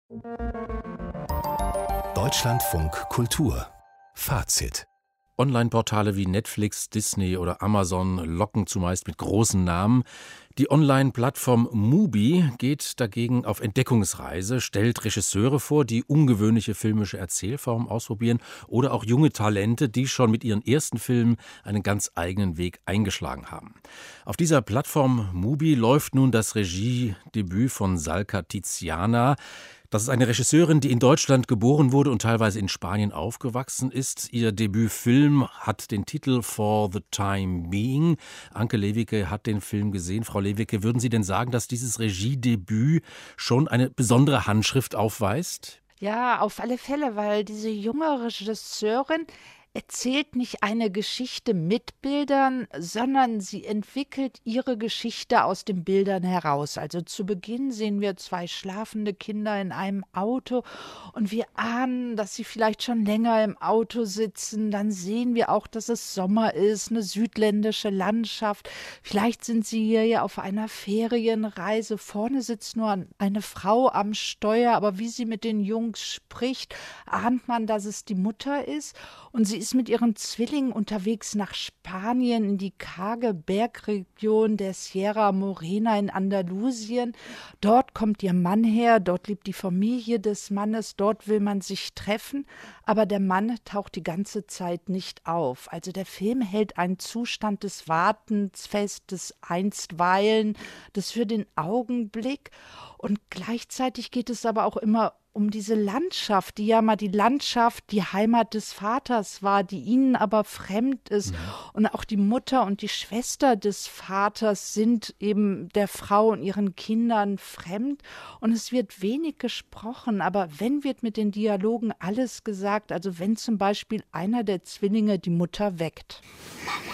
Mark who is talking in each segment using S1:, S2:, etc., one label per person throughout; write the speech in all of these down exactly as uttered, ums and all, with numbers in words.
S1: Deutschlandfunk Kultur Fazit.
S2: Online-Portale wie Netflix, Disney oder Amazon locken zumeist mit großen Namen. Die Online-Plattform Mubi geht dagegen auf Entdeckungsreise, stellt Regisseure vor, die ungewöhnliche filmische Erzählformen ausprobieren oder auch junge Talente, die schon mit ihren ersten Filmen einen ganz eigenen Weg eingeschlagen haben. Auf dieser Plattform Mubi läuft nun das Regiedebüt von Salka Tiziana. Das ist eine Regisseurin, die in Deutschland geboren wurde und teilweise in Spanien aufgewachsen ist. Ihr Debütfilm hat den Titel For the Time Being. Anke Lewicke hat den Film gesehen. Frau Lewicke, würden Sie denn sagen, dass dieses Regiedebüt schon eine besondere Handschrift aufweist?
S3: Ja, auf alle Fälle, weil diese junge Regisseurin erzählt nicht eine Geschichte mit Bildern, sondern sie entwickelt ihre Geschichte aus den Bildern heraus. Also zu Beginn sehen wir zwei schlafende Kinder in einem Auto und wir ahnen, dass sie vielleicht schon länger im Auto sitzen. Dann sehen wir auch, dass es Sommer ist, eine südländische Landschaft. Vielleicht sind sie hier ja auf einer Ferienreise. Vorne sitzt nur eine Frau am Steuer, aber wie sie mit den Jungs spricht, ahnt man, dass es die Mutter ist. Und sie ist mit ihren Zwillingen unterwegs nach Spanien in die karge Bergregion der Sierra Morena in Andalusien. Dort kommt ihr Mann her, dort lebt die Familie des Mannes, dort will man sich treffen, aber der Mann taucht die ganze Zeit nicht auf. Also der Film hält einen Zustand des Wartens fest, des Einstweilen, des für den Augenblick. Und gleichzeitig geht es aber auch immer um diese Landschaft, die ja mal die Landschaft, die Heimat des Vaters war, die ihnen aber fremd ist. Ja. Und auch die Mutter und die Schwester des Vaters sind eben der Frau und ihren Kindern fremd. Und es wird wenig gesprochen, aber wenn, wird mit den Dialogen alles gesagt. Also wenn zum Beispiel einer der Zwillinge die Mutter weckt.
S4: Mama.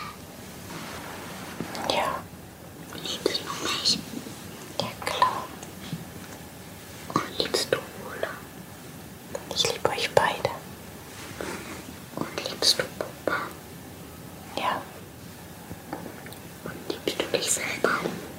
S4: Ja. Liebst du mich? Ja, klar. Und liebst du Ola? Ich liebe euch beide. Und liebst du Papa? Ja. Und liebst du dich selber?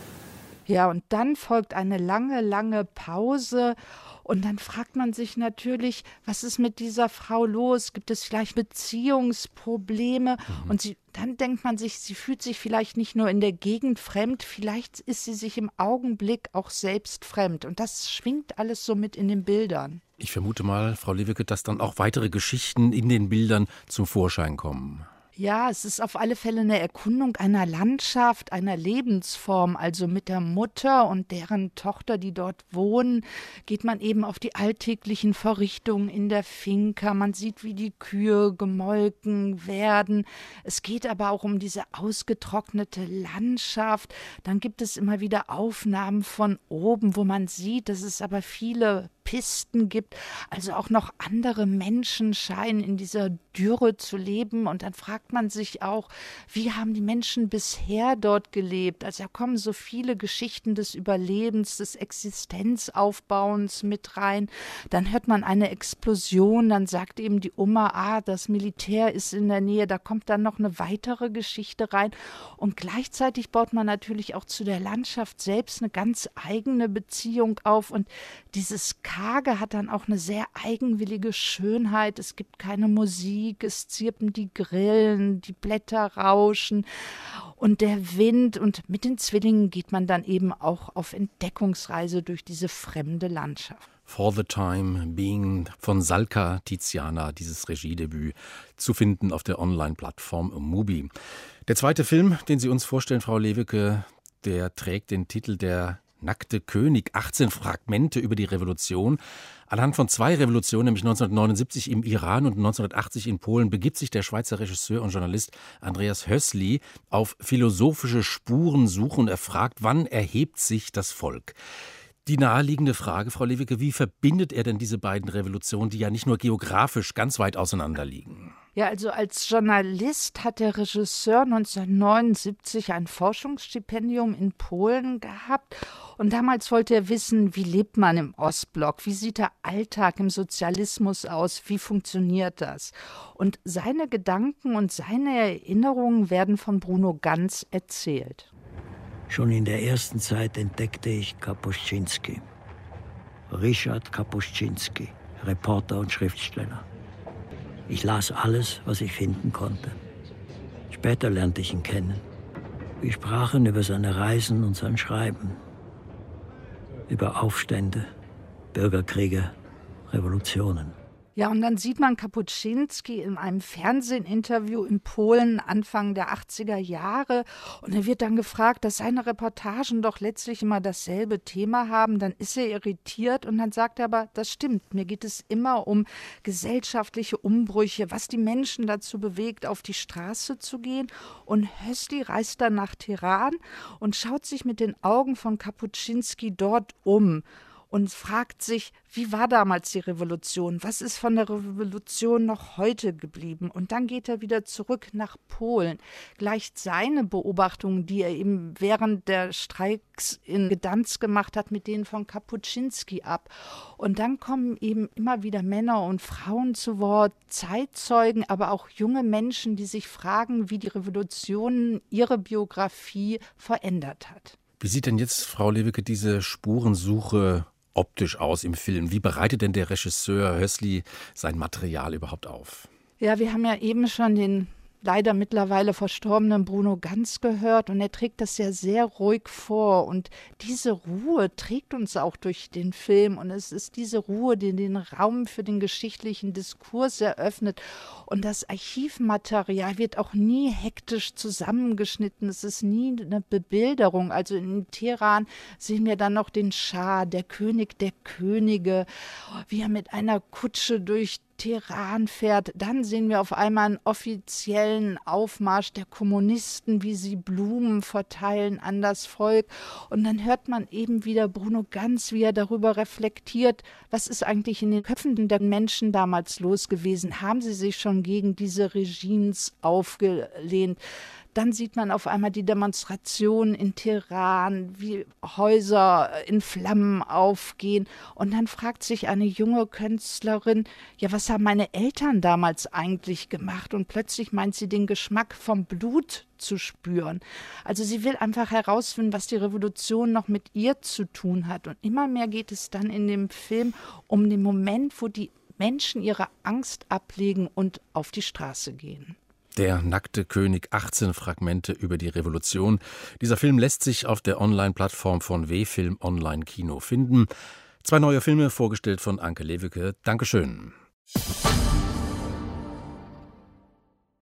S3: Ja, und dann folgt eine lange, lange Pause. Und dann fragt man sich natürlich, was ist mit dieser Frau los? Gibt es vielleicht Beziehungsprobleme? Mhm. Und sie, dann denkt man sich, sie fühlt sich vielleicht nicht nur in der Gegend fremd, vielleicht ist sie sich im Augenblick auch selbst fremd. Und das schwingt alles so mit in den Bildern.
S2: Ich vermute mal, Frau Lewicke, dass dann auch weitere Geschichten in den Bildern zum Vorschein kommen.
S3: Ja, es ist auf alle Fälle eine Erkundung einer Landschaft, einer Lebensform. Also mit der Mutter und deren Tochter, die dort wohnen, geht man eben auf die alltäglichen Verrichtungen in der Finca. Man sieht, wie die Kühe gemolken werden. Es geht aber auch um diese ausgetrocknete Landschaft. Dann gibt es immer wieder Aufnahmen von oben, wo man sieht, dass es aber viele Pisten gibt, also auch noch andere Menschen scheinen in dieser Dürre zu leben. Und dann fragt man sich auch, wie haben die Menschen bisher dort gelebt? Also da kommen so viele Geschichten des Überlebens, des Existenzaufbauens mit rein. Dann hört man eine Explosion, dann sagt eben die Oma, ah, das Militär ist in der Nähe, da kommt dann noch eine weitere Geschichte rein. Und gleichzeitig baut man natürlich auch zu der Landschaft selbst eine ganz eigene Beziehung auf. Und dieses Karge hat dann auch eine sehr eigenwillige Schönheit. Es gibt keine Musik, es zirpen die Grillen, die Blätter rauschen und der Wind. Und mit den Zwillingen geht man dann eben auch auf Entdeckungsreise durch diese fremde Landschaft.
S2: For the Time Being von Salka Tiziana, dieses Regiedebüt, zu finden auf der Online-Plattform Mubi. Der zweite Film, den Sie uns vorstellen, Frau Lewicke, der trägt den Titel Der Nackte König, achtzehn Fragmente über die Revolution. Anhand von zwei Revolutionen, nämlich neunzehnhundertneunundsiebzig im Iran und neunzehnhundertachtzig in Polen, begibt sich der Schweizer Regisseur und Journalist Andreas Hößli auf philosophische Spurensuche und er fragt, wann erhebt sich das Volk? Die naheliegende Frage, Frau Lewicke, wie verbindet er denn diese beiden Revolutionen, die ja nicht nur geografisch ganz weit auseinander liegen?
S3: Ja, also als Journalist hat der Regisseur neunzehnhundertneunundsiebzig ein Forschungsstipendium in Polen gehabt und damals wollte er wissen, wie lebt man im Ostblock, wie sieht der Alltag im Sozialismus aus, wie funktioniert das? Und seine Gedanken und seine Erinnerungen werden von Bruno Ganz erzählt.
S5: Schon in der ersten Zeit entdeckte ich Kapuscinski. Ryszard Kapuscinski, Reporter und Schriftsteller. Ich las alles, was ich finden konnte. Später lernte ich ihn kennen. Wir sprachen über seine Reisen und sein Schreiben. Über Aufstände, Bürgerkriege, Revolutionen.
S3: Ja, und dann sieht man Kapuscinski in einem Fernsehinterview in Polen Anfang der achtziger Jahre und er wird dann gefragt, dass seine Reportagen doch letztlich immer dasselbe Thema haben. Dann ist er irritiert und dann sagt er aber, das stimmt, mir geht es immer um gesellschaftliche Umbrüche, was die Menschen dazu bewegt, auf die Straße zu gehen. Und Hössli reist dann nach Teheran und schaut sich mit den Augen von Kapuscinski dort um und fragt sich, wie war damals die Revolution? Was ist von der Revolution noch heute geblieben? Und dann geht er wieder zurück nach Polen, gleicht seine Beobachtungen, die er eben während der Streiks in Gdansk gemacht hat, mit denen von Kapuscinski ab. Und dann kommen eben immer wieder Männer und Frauen zu Wort, Zeitzeugen, aber auch junge Menschen, die sich fragen, wie die Revolution ihre Biografie verändert hat.
S2: Wie sieht denn jetzt, Frau Lewicke, diese Spurensuche optisch aus im Film? Wie bereitet denn der Regisseur Hössli sein Material überhaupt auf?
S3: Ja, wir haben ja eben schon den leider mittlerweile verstorbenen Bruno Ganz gehört und er trägt das ja sehr ruhig vor und diese Ruhe trägt uns auch durch den Film und es ist diese Ruhe, die den Raum für den geschichtlichen Diskurs eröffnet und das Archivmaterial wird auch nie hektisch zusammengeschnitten, es ist nie eine Bebilderung, also in Teheran sehen wir dann noch den Schah, der König der Könige, wie er mit einer Kutsche durch Teheran fährt, dann sehen wir auf einmal einen offiziellen Aufmarsch der Kommunisten, wie sie Blumen verteilen an das Volk und dann hört man eben wieder Bruno Ganz, wie er darüber reflektiert, was ist eigentlich in den Köpfen der Menschen damals los gewesen, haben sie sich schon gegen diese Regimes aufgelehnt. Dann sieht man auf einmal die Demonstrationen in Teheran, wie Häuser in Flammen aufgehen. Und dann fragt sich eine junge Künstlerin, ja, was haben meine Eltern damals eigentlich gemacht? Und plötzlich meint sie den Geschmack vom Blut zu spüren. Also sie will einfach herausfinden, was die Revolution noch mit ihr zu tun hat. Und immer mehr geht es dann in dem Film um den Moment, wo die Menschen ihre Angst ablegen und auf die Straße gehen.
S2: Der nackte König, achtzehn Fragmente über die Revolution. Dieser Film lässt sich auf der Online-Plattform von W-Film Online Kino finden. Zwei neue Filme vorgestellt von Anke Lewicke. Dankeschön.